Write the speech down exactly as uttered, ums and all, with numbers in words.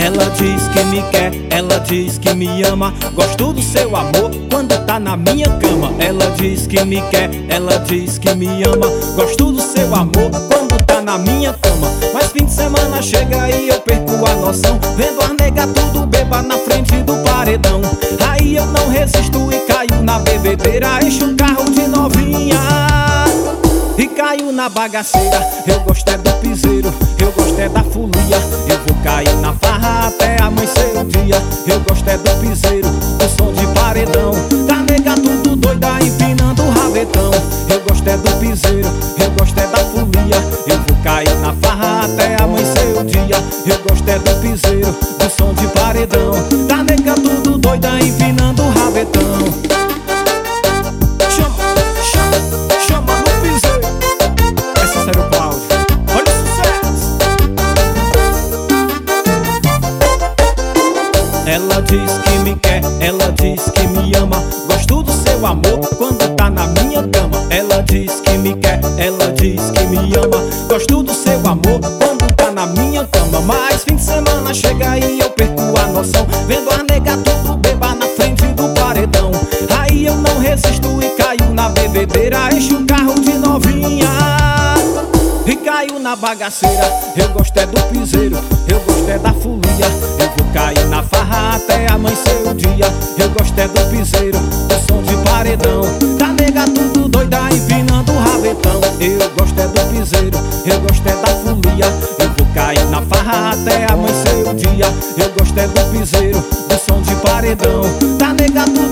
Ela diz que me quer, ela diz que me ama. Gosto do seu amor quando tá na minha cama. Ela diz que me quer, ela diz que me ama. Gosto do seu amor quando tá na minha cama. Mas fim de semana chega e eu perco a noção, vendo as nega tudo beba na frente do paredão. Aí eu não resisto e caio na bebedeira, encho o carro de novinha e caio na bagaceira. Eu gosto é do piseiro, eu gosto é da folia. Eu vou cair na farra até amanhecer o dia. Eu gosto é do piseiro, do som de paredão, da nega tudo doida empinando o rabetão. Eu gosto é do piseiro, eu gosto é da folia. Eu vou cair na farra até amanhecer o dia. Eu gosto é do piseiro, do som de paredão, da nega tudo doida empinando o rabetão. Ela diz que me quer, ela diz que me ama. Gosto do seu amor quando tá na minha cama. Ela diz que me quer, ela diz que me ama. Gosto do seu amor quando tá na minha cama. Mas fim de semana chega e eu perco a noção, vendo as nega tudo beba na frente do paredão. Aí eu não resisto e caio na bebedeira, encho o carro de novinha e caio na bagaceira. Eu gosto é do piseiro, eu gosto é da folia. Eu vou cair na farra até amanhecer o dia. Eu gosto é do piseiro, do som de paredão, da nega tudo doida empinando o rabetão. Eu gosto é do piseiro, eu gosto é da folia. Eu vou cair na farra até amanhecer o dia. Eu gosto é do piseiro, do som de paredão, da nega tudo